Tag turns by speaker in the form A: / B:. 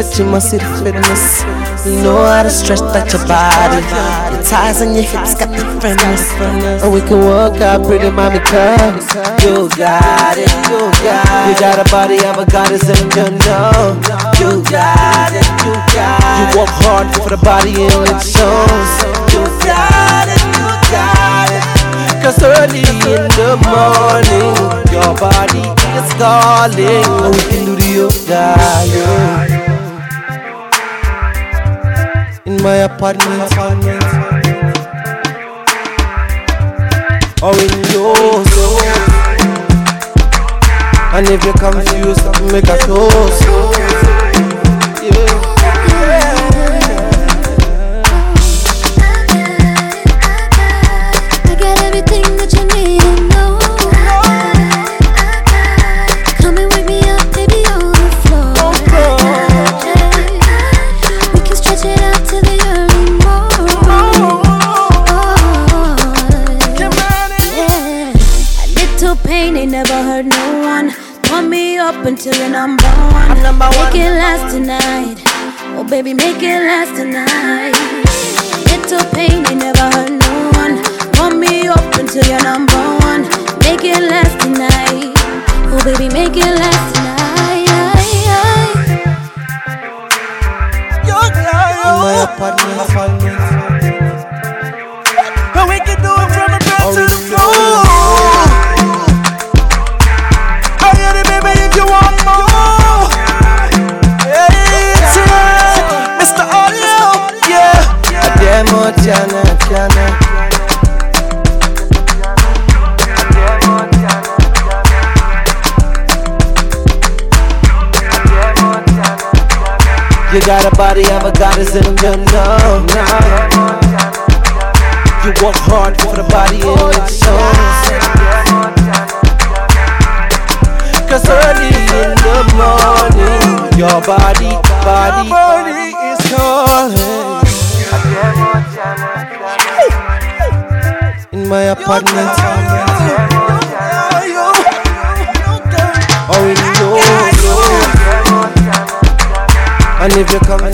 A: but you must see the fitness. You know how to stretch that your body. Your thighs and your hips got the firmness. And we can work out pretty mommy curves. You got it, you got it. You got a body of a goddess and you know. You got it, you got it. You work hard for the body and it shows. You got it, you got it. Cause early in the morning, your body is calling. And we can do the yoga, yeah. In my apartment, or in yours. And if you're confused, make a toast. Yeah.
B: I got everything that you need and know. Come and wake me up, baby, on the floor. We can stretch it out to the early morning. Yeah. A little pain ain't never hurt no one. Warm me up until you're number one. Make it last tonight. Oh baby, make it last tonight. Little pain ain't never hurt no one. Warm me up until you're number one. Make it last tonight. Oh baby, make it last tonight.
A: In my apartment,
C: and we can do it from the bed to the floor. I get it, baby, if you want more. It's Mr. Audio, yeah.
A: Ademo, Tiana, Tiana. You got a body of a goddess and you know. You work hard for the body and it shows. Cause early in the morning, your body is calling. In my apartment, or in yours. And if you come